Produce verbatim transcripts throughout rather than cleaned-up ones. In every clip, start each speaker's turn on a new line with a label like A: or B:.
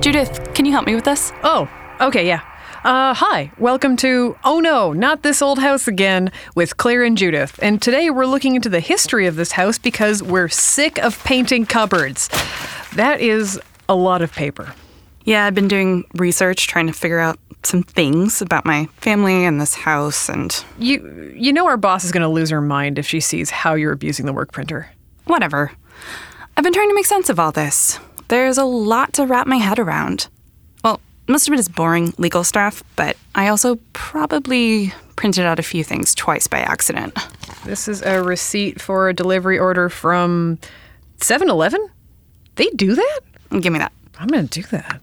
A: Judith, can you help me with this?
B: Oh, okay, yeah. Uh, hi, welcome to Oh No, Not This Old House Again with Claire and Judith. And today we're looking into the history of this house because we're sick of painting cupboards. That is a lot of paper.
A: Yeah, I've been doing research trying to figure out some things about my family and this house and...
B: You you know our boss is going to lose her mind if she sees how you're abusing the work printer.
A: Whatever. I've been trying to make sense of all this. There's a lot to wrap my head around. Well, most of it is boring legal stuff, but I also probably printed out a few things twice by accident.
B: This is a receipt for a delivery order from seven eleven? They do that?
A: Give me that.
B: I'm going to do that.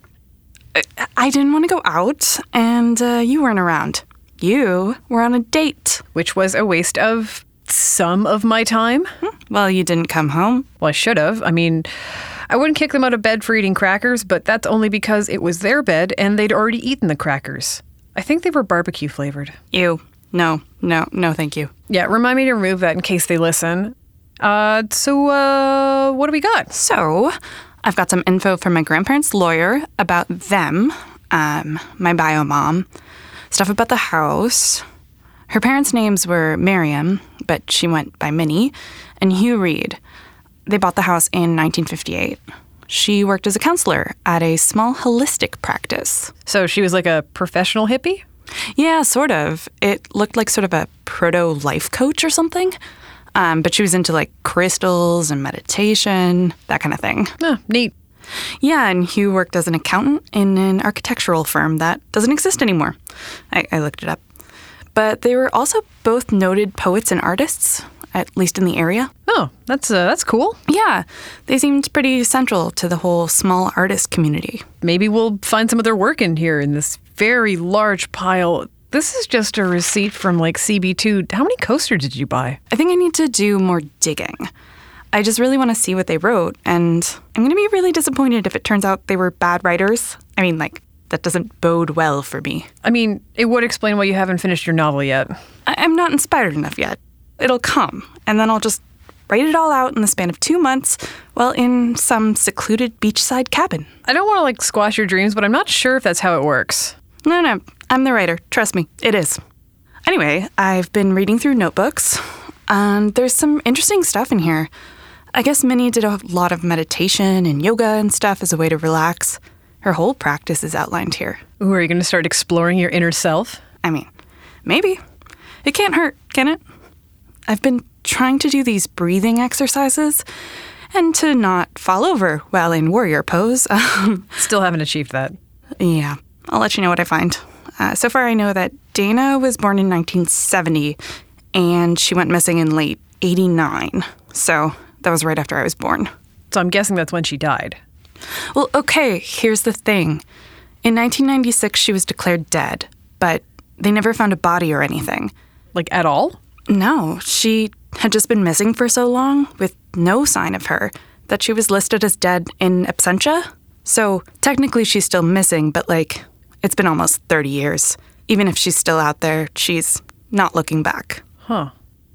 A: I, I didn't want to go out, and uh, you weren't around. You were on a date.
B: Which was a waste of some of my time.
A: Well, you didn't come home.
B: Well, I should have. I mean, I wouldn't kick them out of bed for eating crackers, but that's only because it was their bed and they'd already eaten the crackers. I think they were barbecue flavored.
A: Ew. No, no, no, thank you.
B: Yeah, remind me to remove that in case they listen. Uh, so, uh, what do we got?
A: So, I've got some info from my grandparents' lawyer about them, um, my bio mom, stuff about the house. Her parents' names were Miriam, but she went by Minnie, and Hugh Reed. They bought the house in nineteen fifty-eight. She worked as a counselor at a small holistic practice.
B: So she was like a professional hippie?
A: Yeah, sort of. It looked like sort of a proto-life coach or something. Um, but she was into like crystals and meditation, that kind of thing.
B: Oh, neat.
A: Yeah, and Hugh worked as an accountant in an architectural firm that doesn't exist anymore. I, I looked it up. But they were also both noted poets and artists, at least in the area.
B: Oh, that's uh, that's cool.
A: Yeah, they seemed pretty central to the whole small artist community.
B: Maybe we'll find some of their work in here in this very large pile. This is just a receipt from like C B two. How many coasters did you buy?
A: I think I need to do more digging. I just really want to see what they wrote, and I'm going to be really disappointed if it turns out they were bad writers. I mean, like, that doesn't bode well for me.
B: I mean, it would explain why you haven't finished your novel yet.
A: I- I'm not inspired enough yet. It'll come, and then I'll just write it all out in the span of two months while in some secluded beachside cabin.
B: I don't want to, like, squash your dreams, but I'm not sure if that's how it works.
A: No, no, I'm the writer. Trust me, it is. Anyway, I've been reading through notebooks, and there's some interesting stuff in here. I guess Minnie did a lot of meditation and yoga and stuff as a way to relax. Her whole practice is outlined here.
B: Ooh, are you going to start exploring your inner self?
A: I mean, maybe. It can't hurt, can it? I've been trying to do these breathing exercises and to not fall over while in warrior pose.
B: Still haven't achieved that.
A: Yeah, I'll let you know what I find. Uh, so far, I know that Dana was born in nineteen seventy, and she went missing in late eighty-nine. So that was right after I was born.
B: So I'm guessing that's when she died.
A: Well, okay, here's the thing. In nineteen ninety-six, she was declared dead, but they never found a body or anything.
B: Like, at all?
A: No, she had just been missing for so long with no sign of her that she was listed as dead in absentia. So technically she's still missing, but like, it's been almost thirty years. Even if she's still out there, she's not looking back.
B: Huh.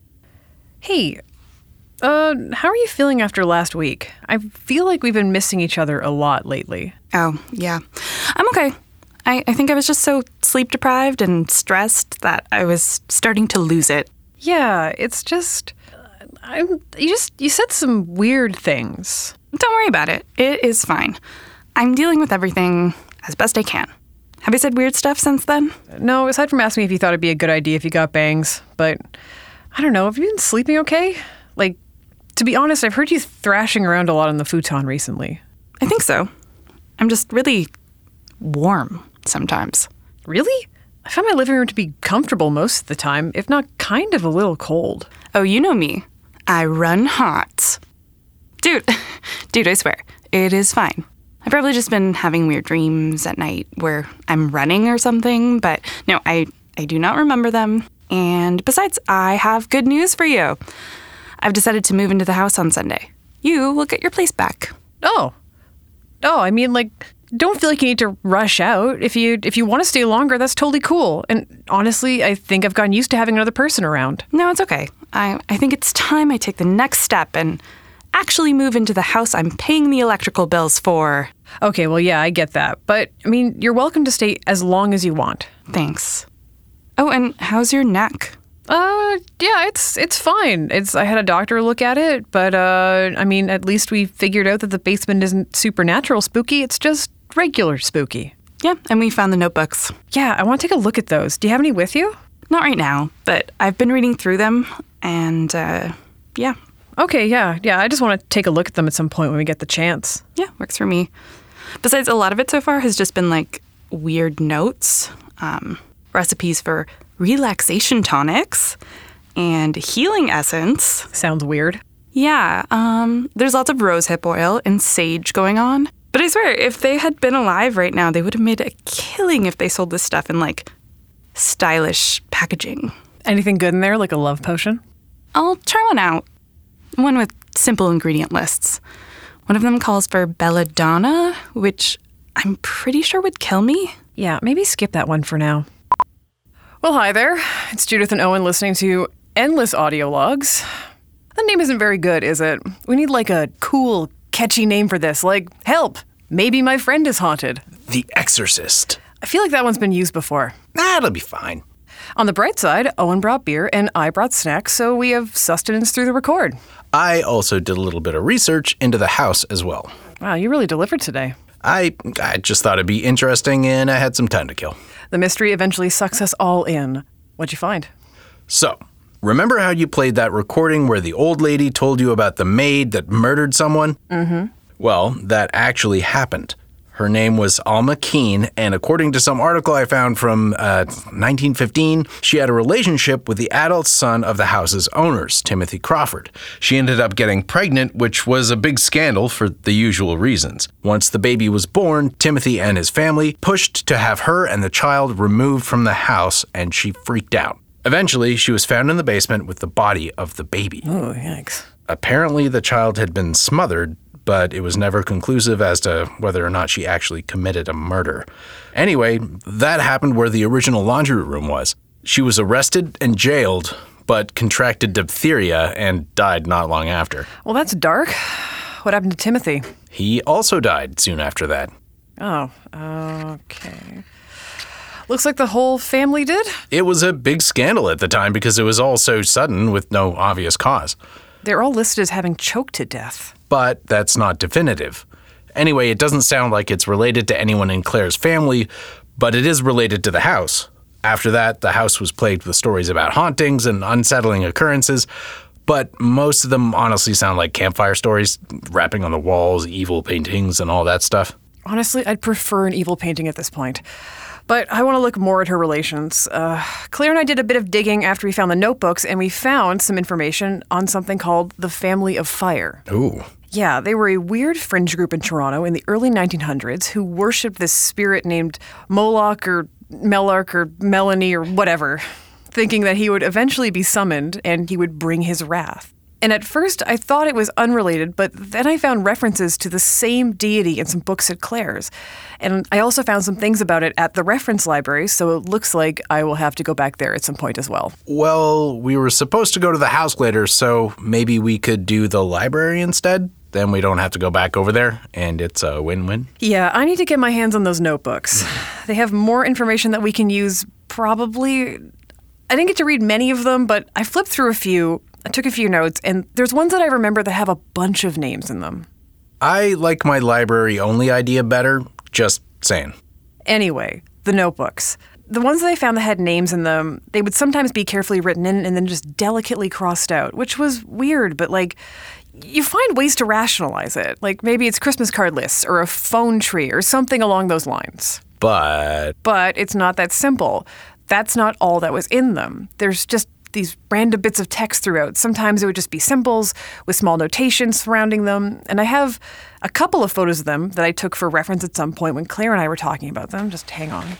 B: Hey, uh, how are you feeling after last week? I feel like we've been missing each other a lot lately.
A: Oh, yeah. I'm okay. I, I think I was just so sleep deprived and stressed that I was starting to lose it.
B: Yeah, it's just, I'm, you just, you said some weird things.
A: Don't worry about it. It is fine. I'm dealing with everything as best I can. Have I said weird stuff since then?
B: No, aside from asking me if you thought it'd be a good idea if you got bangs, but I don't know, have you been sleeping okay? Like, to be honest, I've heard you thrashing around a lot on the futon recently.
A: I think so. I'm just really warm sometimes.
B: Really? I find my living room to be comfortable most of the time, if not kind of a little cold.
A: Oh, you know me. I run hot. Dude, dude, I swear, it is fine. I've probably just been having weird dreams at night where I'm running or something, but no, I, I do not remember them. And besides, I have good news for you. I've decided to move into the house on Sunday. You will get your place back.
B: Oh. Oh, I mean, like, don't feel like you need to rush out. If you if you want to stay longer, that's totally cool. And honestly, I think I've gotten used to having another person around.
A: No, it's okay. I, I think it's time I take the next step and actually move into the house I'm paying the electrical bills for.
B: Okay, well, yeah, I get that. But, I mean, you're welcome to stay as long as you want.
A: Thanks. Oh, and how's your neck?
B: Uh, yeah, it's it's fine. It's I had a doctor look at it, but, uh, I mean, at least we figured out that the basement isn't supernatural spooky. It's just regular spooky.
A: Yeah, and we found the notebooks.
B: Yeah, I want to take a look at those. Do you have any with you?
A: Not right now, but I've been reading through them, and, uh, yeah.
B: Okay, yeah, yeah. I just want to take a look at them at some point when we get the chance.
A: Yeah, works for me. Besides, a lot of it so far has just been, like, weird notes, um, recipes for relaxation tonics, and healing essence.
B: Sounds weird.
A: Yeah, um, there's lots of rosehip oil and sage going on. But I swear, if they had been alive right now, they would have made a killing if they sold this stuff in, like, stylish packaging.
B: Anything good in there, like a love potion?
A: I'll try one out. One with simple ingredient lists. One of them calls for belladonna, which I'm pretty sure would kill me.
B: Yeah, maybe skip that one for now. Well, hi there. It's Judith and Owen listening to endless audio logs. That name isn't very good, is it? We need like a cool, catchy name for this, like, help, maybe my friend is haunted.
C: The Exorcist.
B: I feel like that one's been used before.
C: That'll be fine.
B: On the bright side, Owen brought beer and I brought snacks, so we have sustenance through the record.
C: I also did a little bit of research into the house as well.
B: Wow, you really delivered today.
C: I I just thought it'd be interesting, and I had some time to kill.
B: The mystery eventually sucks us all in. What'd you find?
C: So, remember how you played that recording where the old lady told you about the maid that murdered someone?
B: Mm-hmm.
C: Well, that actually happened. Her name was Alma Keene, and according to some article I found from uh, nineteen fifteen, she had a relationship with the adult son of the house's owners, Timothy Crawford. She ended up getting pregnant, which was a big scandal for the usual reasons. Once the baby was born, Timothy and his family pushed to have her and the child removed from the house, and she freaked out. Eventually, she was found in the basement with the body of the baby.
B: Oh, yikes.
C: Apparently, the child had been smothered, but it was never conclusive as to whether or not she actually committed a murder. Anyway, that happened where the original laundry room was. She was arrested and jailed, but contracted diphtheria and died not long after.
B: Well, that's dark. What happened to Timothy?
C: He also died soon after that.
B: Oh, okay. Looks like the whole family did?
C: It was a big scandal at the time because it was all so sudden with no obvious cause.
B: They're all listed as having choked to death.
C: But that's not definitive. Anyway, it doesn't sound like it's related to anyone in Claire's family, but it is related to the house. After that, the house was plagued with stories about hauntings and unsettling occurrences, but most of them honestly sound like campfire stories, rapping on the walls, evil paintings, and all that stuff.
B: Honestly, I'd prefer an evil painting at this point. But I want to look more at her relations. Uh, Claire and I did a bit of digging after we found the notebooks, and we found some information on something called the Family of Fire.
C: Ooh.
B: Yeah, they were a weird fringe group in Toronto in the early nineteen hundreds who worshipped this spirit named Moloch or Melark or Melanie or whatever, thinking that he would eventually be summoned and he would bring his wrath. And at first, I thought it was unrelated, but then I found references to the same deity in some books at Claire's. And I also found some things about it at the reference library, so it looks like I will have to go back there at some point as well.
C: Well, we were supposed to go to the house later, so maybe we could do the library instead? Then we don't have to go back over there, and it's a win-win.
B: Yeah, I need to get my hands on those notebooks. They have more information that we can use, probably. I didn't get to read many of them, but I flipped through a few. I took a few notes, and there's ones that I remember that have a bunch of names in them.
C: I like my library-only idea better, just saying.
B: Anyway, the notebooks. The ones that I found that had names in them, they would sometimes be carefully written in and then just delicately crossed out, which was weird, but like, you find ways to rationalize it. Like maybe it's Christmas card lists or a phone tree or something along those lines.
C: But...
B: But it's not that simple. That's not all that was in them. There's just these random bits of text throughout. Sometimes it would just be symbols with small notations surrounding them. And I have a couple of photos of them that I took for reference at some point when Claire and I were talking about them. Just hang on.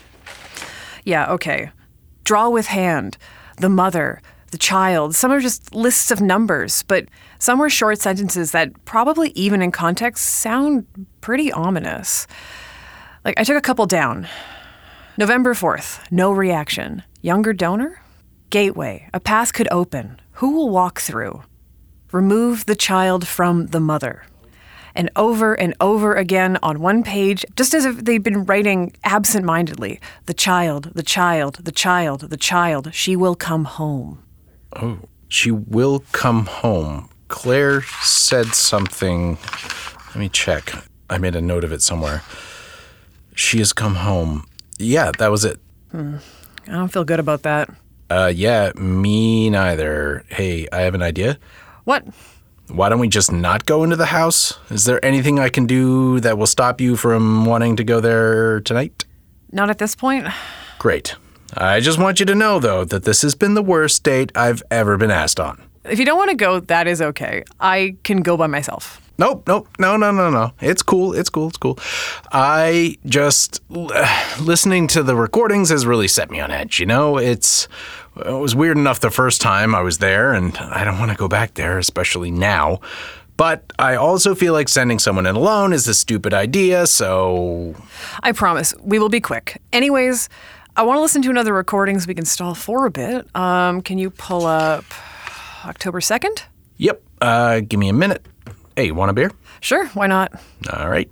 B: Yeah, okay. Draw with hand, the mother, the child. Some are just lists of numbers, but some were short sentences that probably even in context sound pretty ominous. Like I took a couple down. November fourth, no reaction. Younger donor? Gateway, a path could open. Who will walk through? remove the child from the mother. And over and over again on one page, just as if they'd been writing absent-mindedly, the child, the child, the child, the child, she will come home.
C: Oh, she will come home. Claire said something. Let me check. I made a note of it somewhere. She has come home. Yeah, that was it.
B: Hmm. I don't feel good about that.
C: Uh, yeah, me neither. Hey, I have an idea.
B: What?
C: Why don't we just not go into the house? Is there anything I can do that will stop you from wanting to go there tonight?
B: Not at this point.
C: Great. I just want you to know, though, that this has been the worst date I've ever been asked on.
B: If you don't want to go, that is okay. I can go by myself.
C: Nope, nope, no, no, no, no. It's cool, it's cool, it's cool. I just, uh, listening to the recordings has really set me on edge, you know? It's, it was weird enough the first time I was there, and I don't want to go back there, especially now. But I also feel like sending someone in alone is a stupid idea, so...
B: I promise, we will be quick. Anyways, I want to listen to another recording so we can stall for a bit. Um, can you pull up October second?
C: Yep, uh, give me a minute. Hey, want a beer?
B: Sure, why not?
C: All right.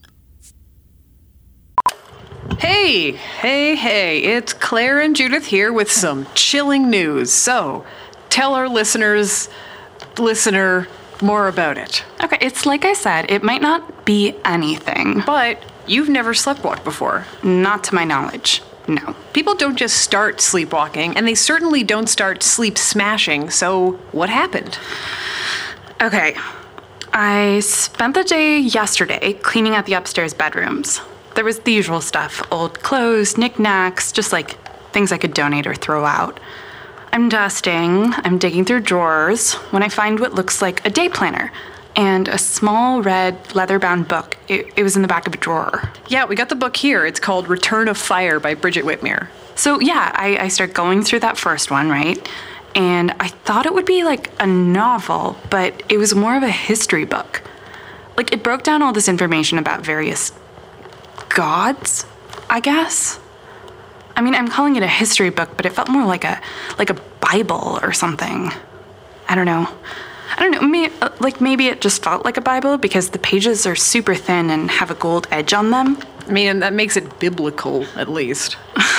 B: Hey, hey, hey, it's Claire and Judith here with some chilling news. So, tell our listeners, listener, more about it.
A: Okay, it's like I said, it might not be anything.
B: But you've never sleptwalked before.
A: Not to my knowledge, no.
B: People don't just start sleepwalking, and they certainly don't start sleep smashing, so what happened?
A: Okay. I spent the day yesterday cleaning out the upstairs bedrooms. There was the usual stuff, old clothes, knickknacks, just like things I could donate or throw out. I'm dusting, I'm digging through drawers, when I find what looks like a day planner and a small red leather-bound book. It, it was in the back of a drawer.
B: Yeah, we got the book here. It's called Return of Fire by Bridget Whitmere.
A: So yeah, I, I start going through that first one, right? And I thought it would be like a novel, but it was more of a history book. Like, it broke down all this information about various gods, I guess. I mean, I'm calling it a history book, but it felt more like a like a Bible or something. I don't know. I don't know, maybe, like maybe it just felt like a Bible because the pages are super thin and have a gold edge on them.
B: I mean, that makes it biblical, at least.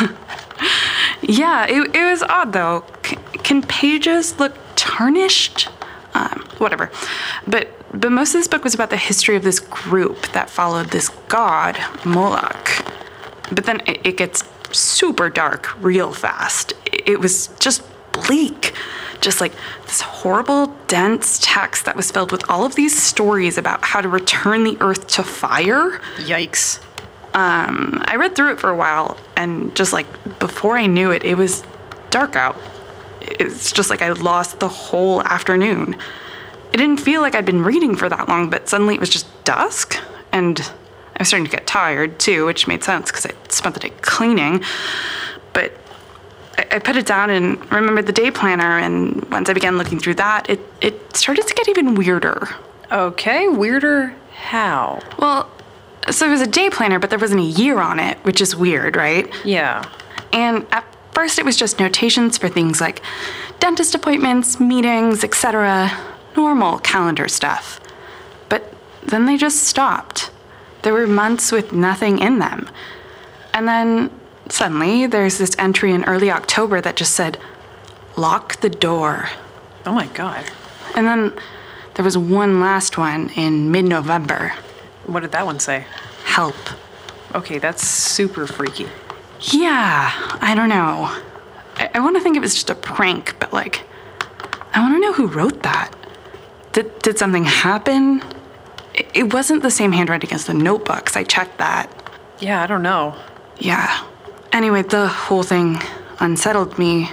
A: Yeah, it, it was odd, though. C- can pages look tarnished? Um, whatever. But but most of this book was about the history of this group that followed this god, Moloch. But then it, it gets super dark real fast. It, it was just bleak. Just like this horrible, dense text that was filled with all of these stories about how to return the earth to fire.
B: Yikes.
A: Um, I read through it for a while, and just like before I knew it, it was dark out. It's just like I lost the whole afternoon. It didn't feel like I'd been reading for that long, but suddenly it was just dusk, and I was starting to get tired too, which made sense because I spent the day cleaning. But I, I put it down and remembered the day planner, and once I began looking through that, it, it started to get even weirder.
B: Okay, weirder how?
A: Well, so it was a day planner, but there wasn't a year on it, which is weird, right?
B: Yeah.
A: And at first it was just notations for things like dentist appointments, meetings, et cetera, normal calendar stuff. But then they just stopped. There were months with nothing in them. And then suddenly there's this entry in early October that just said, lock the door.
B: Oh my God.
A: And then there was one last one in mid-November.
B: What did that one say?
A: Help.
B: Okay, that's super freaky.
A: Yeah, I don't know. I, I want to think it was just a prank, but like, I want to know who wrote that. Did, did something happen? It, it wasn't the same handwriting as the notebooks. I checked that.
B: Yeah, I don't know.
A: Yeah. Anyway, the whole thing unsettled me.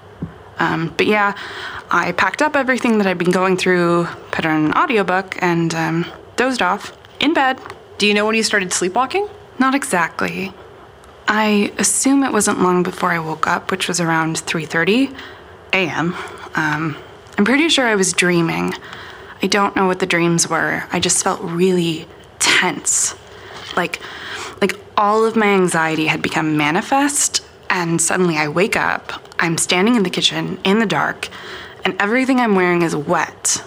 A: Um, but yeah, I packed up everything that I'd been going through, put on an audiobook, and um, dozed off. In bed.
B: Do you know when you started sleepwalking?
A: Not exactly. I assume it wasn't long before I woke up, which was around three thirty a.m. Um, I'm pretty sure I was dreaming. I don't know what the dreams were. I just felt really tense. Like, like all of my anxiety had become manifest, and suddenly I wake up, I'm standing in the kitchen in the dark, and everything I'm wearing is wet.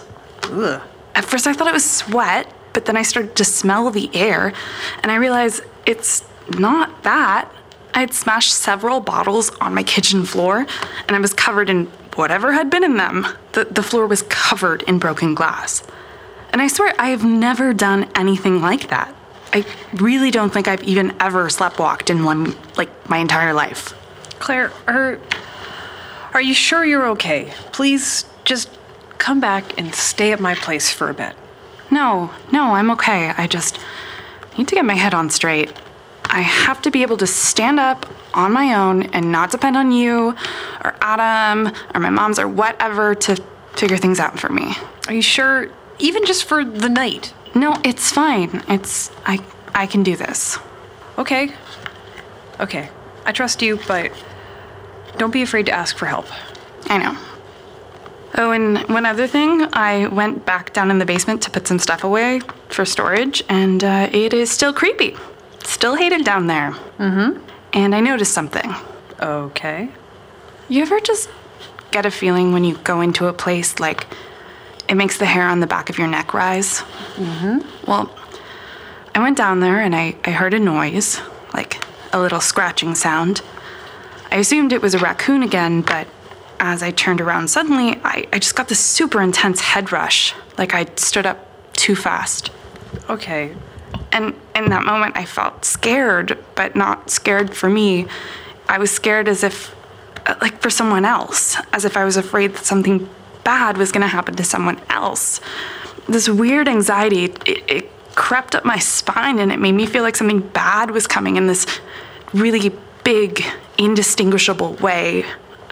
B: Ugh.
A: At first I thought it was sweat, but then I started to smell the air, and I realized it's not that. I had smashed several bottles on my kitchen floor, and I was covered in whatever had been in them. The, the floor was covered in broken glass. And I swear I have never done anything like that. I really don't think I've even ever sleptwalked in one, like, my entire life.
B: Claire, are, are you sure you're okay? Please just come back and stay at my place for a bit.
A: No, no, I'm okay. I just need to get my head on straight. I have to be able to stand up on my own and not depend on you or Adam or my mom's or whatever to figure things out for me.
B: Are you sure? Even just for the night?
A: No, it's fine. It's, I, I can do this.
B: Okay. Okay. I trust you, but don't be afraid to ask for help.
A: I know. Oh, and one other thing, I went back down in the basement to put some stuff away for storage, and uh, it is still creepy. Still hated down there.
B: Mm-hmm.
A: And I noticed something.
B: Okay.
A: You ever just get a feeling when you go into a place like it makes the hair on the back of your neck rise?
B: Mm-hmm.
A: Well, I went down there and I, I heard a noise, like a little scratching sound. I assumed it was a raccoon again, but as I turned around suddenly, I, I just got this super intense head rush, like I stood up too fast.
B: Okay.
A: And in that moment, I felt scared, but not scared for me. I was scared as if, like, for someone else, as if I was afraid that something bad was going to happen to someone else. This weird anxiety, it, it crept up my spine, and it made me feel like something bad was coming in this really big, indistinguishable way.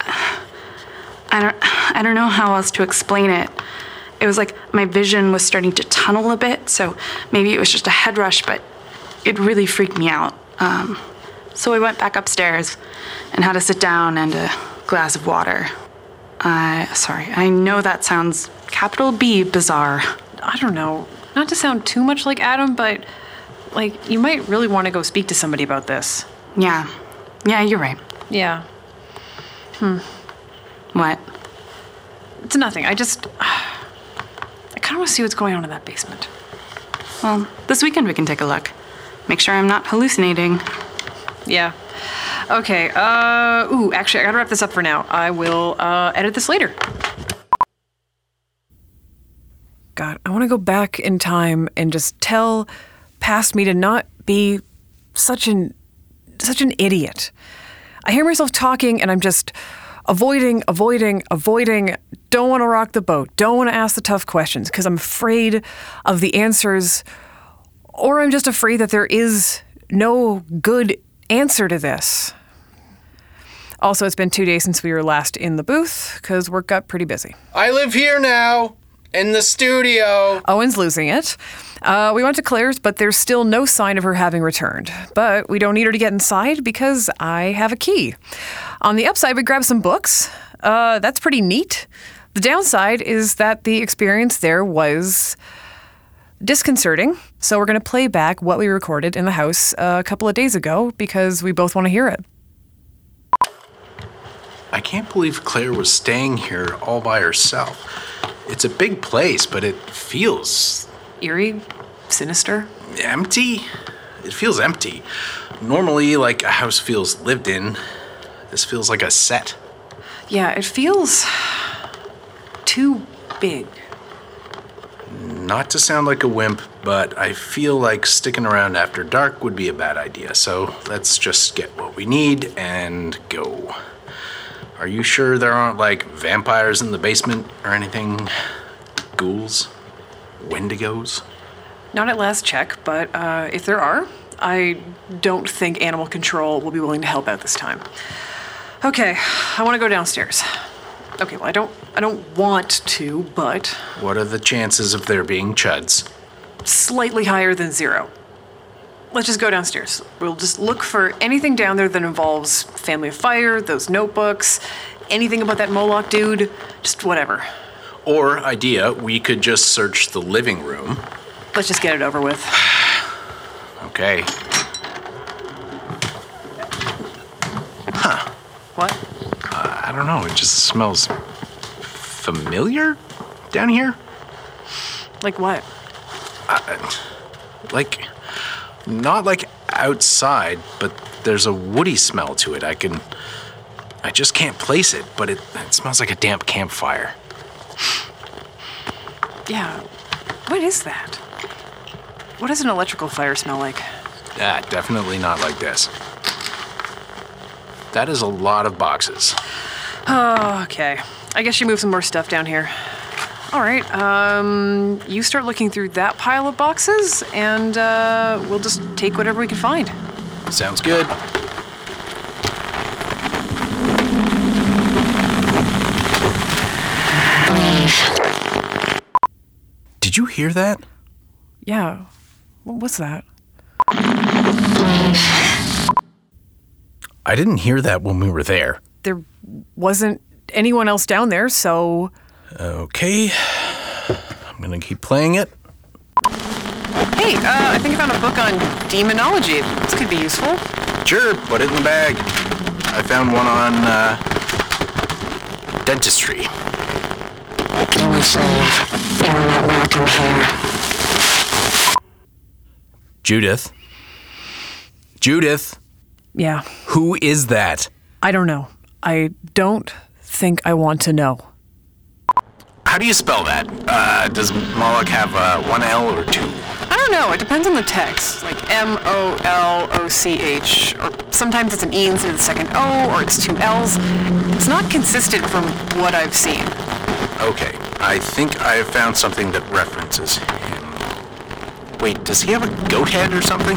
A: I don't, I don't know how else to explain it. It was like my vision was starting to tunnel a bit, so maybe it was just a head rush, but it really freaked me out. Um, so I went back upstairs and had to sit down and a glass of water. Uh, sorry, I know that sounds capital B bizarre.
B: I don't know. Not to sound too much like Adam, but, like, you might really want to go speak to somebody about this.
A: Yeah. Yeah, you're right.
B: Yeah. Hmm.
A: What?
B: It's nothing. I just... I kind of want to see what's going on in that basement.
A: Well, this weekend we can take a look. Make sure I'm not hallucinating.
B: Yeah. Okay, uh... Ooh, actually, I gotta wrap this up for now. I will, uh, edit this later. God, I want to go back in time and just tell past me to not be such an... such an idiot. I hear myself talking and I'm just... Avoiding, avoiding, avoiding, don't want to rock the boat, don't want to ask the tough questions because I'm afraid of the answers, or I'm just afraid that there is no good answer to this. Also, it's been two days since we were last in the booth because work got pretty busy.
C: I live here now, in the studio.
B: Owen's losing it. Uh, we went to Claire's, but there's still no sign of her having returned. But we don't need her to get inside because I have a key. On the upside, we grabbed some books. Uh, that's pretty neat. The downside is that the experience there was disconcerting. So we're going to play back what we recorded in the house uh, a couple of days ago because we both want to hear it.
C: I can't believe Claire was staying here all by herself. It's a big place, but it feels...
B: Eerie? Sinister?
C: Empty? It feels empty. Normally, like, a house feels lived in. This feels like a set.
B: Yeah, it feels... too big.
C: Not to sound like a wimp, but I feel like sticking around after dark would be a bad idea, so let's just get what we need and go. Are you sure there aren't, like, vampires in the basement or anything? Ghouls? Wendigos?
B: Not at last check, but uh, if there are, I don't think animal control will be willing to help out this time. Okay, I want to go downstairs. Okay, well, I don't, I don't want to, but...
C: What are the chances of there being chuds?
B: Slightly higher than zero. Let's just go downstairs. We'll just look for anything down there that involves Family of Fire, those notebooks, anything about that Moloch dude, just whatever.
C: Or, idea, we could just search the living room.
B: Let's just get it over with.
C: Okay. Huh.
B: What?
C: Uh, I don't know, it just smells familiar down here.
B: Like what?
C: Like, not like outside, but there's a woody smell to it. I can, I just can't place it, but it, it smells like a damp campfire.
B: Yeah, what is that? What does an electrical fire smell like?
C: Ah, definitely not like this. That is a lot of boxes.
B: Oh, okay. I guess you move some more stuff down here. All right, um, you start looking through that pile of boxes, and uh, we'll just take whatever we can find.
C: Sounds good. Did you hear that?
B: Yeah. What was that?
C: I didn't hear that when we were there.
B: There wasn't anyone else down there, so...
C: Okay. I'm gonna keep playing it.
B: Hey, uh, I think I found a book on demonology. This could be useful.
C: Sure, put it in the bag. I found one on, uh, dentistry. Judith? Judith?
B: Yeah.
C: Who is that?
B: I don't know. I don't think I want to know.
C: How do you spell that? Uh, does Moloch have uh, one L or two?
B: I don't know. It depends on the text. Like M O L O C H. Or sometimes it's an E instead of the second O, or it's two L's. It's not consistent from what I've seen.
C: Okay, I think I have found something that references him. Wait, does he have a goat head or something?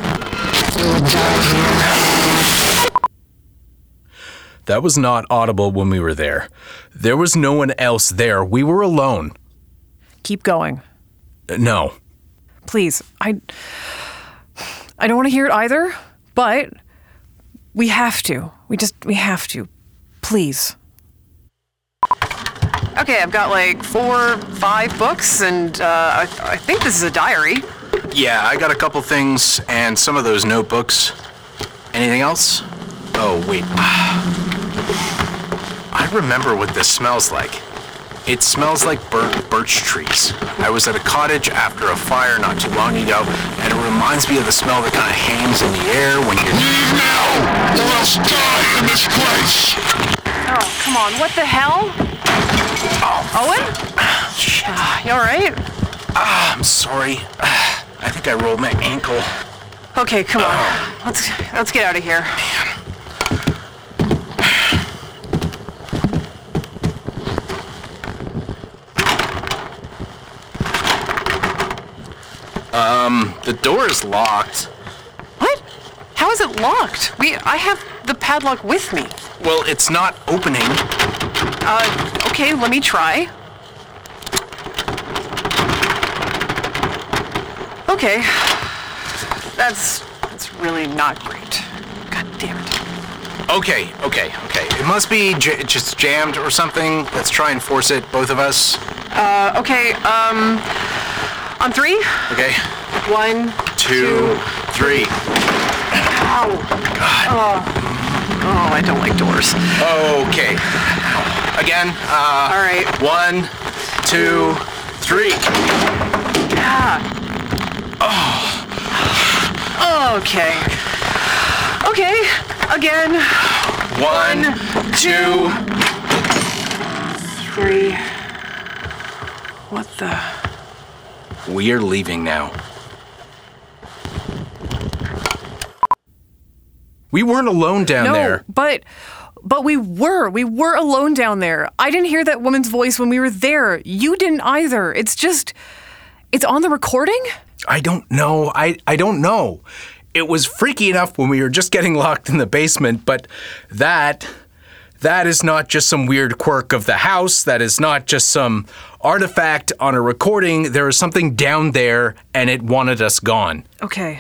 C: That was not audible when we were there. There was no one else there. We were alone.
B: Keep going.
C: Uh, no.
B: Please. I... I don't want to hear it either, but we have to. We just... We have to. Please. Okay, I've got like four, five books, and uh, I, I think this is a diary.
C: Yeah, I got a couple things and some of those notebooks. Anything else? Oh, wait. I remember what this smells like. It smells like burnt birch trees. I was at a cottage after a fire not too long ago, and it reminds me of the smell that kind of hangs in the air when you're... Leave now, or else die in this place!
B: Oh, come on, what the hell?
C: Oh,
B: Owen?
C: Shit.
B: Uh, you alright?
C: Ah, I'm sorry. I think I rolled my ankle.
B: Okay, come on. Oh. Let's let's get out of here.
C: Man. Um, the door is locked.
B: What? How is it locked? We I have the padlock with me.
C: Well, it's not opening.
B: Uh, okay, let me try. Okay. That's that's really not great. God damn it.
C: Okay, okay, okay. It must be j- just jammed or something. Let's try and force it, both of us.
B: Uh, okay, um, on three?
C: Okay.
B: One,
C: Two,
B: two.
C: three.
B: Ow.
C: God.
B: Oh. Oh, I don't like doors.
C: Okay. Again. Uh,
B: All right.
C: One, two, three.
B: Yeah.
C: Oh.
B: Okay. Okay. Again.
C: One,
B: One
C: two.
B: Three. What the?
C: We're leaving now. We weren't alone down
B: no,
C: there.
B: but but we were. We were alone down there. I didn't hear that woman's voice when we were there. You didn't either. It's just it's on the recording?
C: I don't know. I, I don't know. It was freaky enough when we were just getting locked in the basement, but that that is not just some weird quirk of the house. That is not just some artifact on a recording. There is something down there, and it wanted us gone.
B: Okay.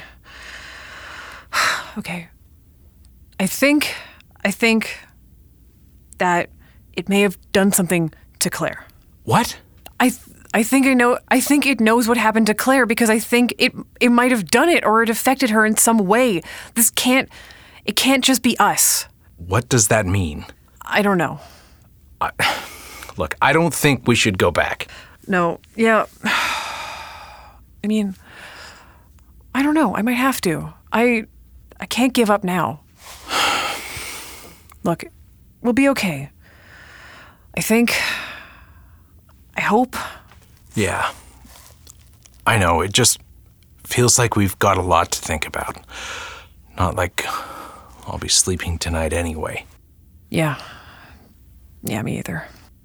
B: Okay. I think, I think that it may have done something to Claire.
C: What?
B: I, th- I think I know. I think it knows what happened to Claire because I think it, it might have done it or it affected her in some way. This can't, it can't just be us.
C: What does that mean?
B: I don't know.
C: I, look, I don't think we should go back.
B: No. Yeah. I mean, I don't know. I might have to. I I can't give up now. Look, we'll be okay. I think. I hope.
C: Yeah. I know. It just feels like we've got a lot to think about. Not like I'll be sleeping tonight anyway.
B: Yeah. Yeah, me either.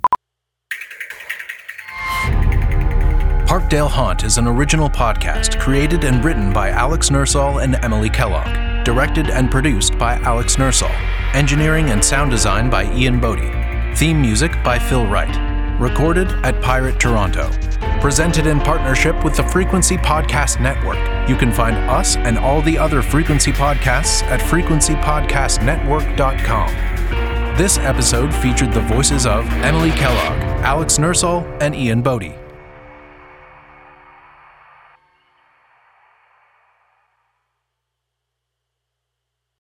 C: Parkdale Haunt is an original podcast created and written by Alex Nursall and Emily Kellogg. Directed and produced by Alex Nursall. Engineering and sound design by Ian Bodie. Theme music by Phil Wright. Recorded at Pirate Toronto. Presented in partnership with the Frequency Podcast Network. You can find us and all the other Frequency podcasts at frequency podcast network dot com. This episode featured the voices of Emily Kellogg, Alex Nursall, and Ian Bodie.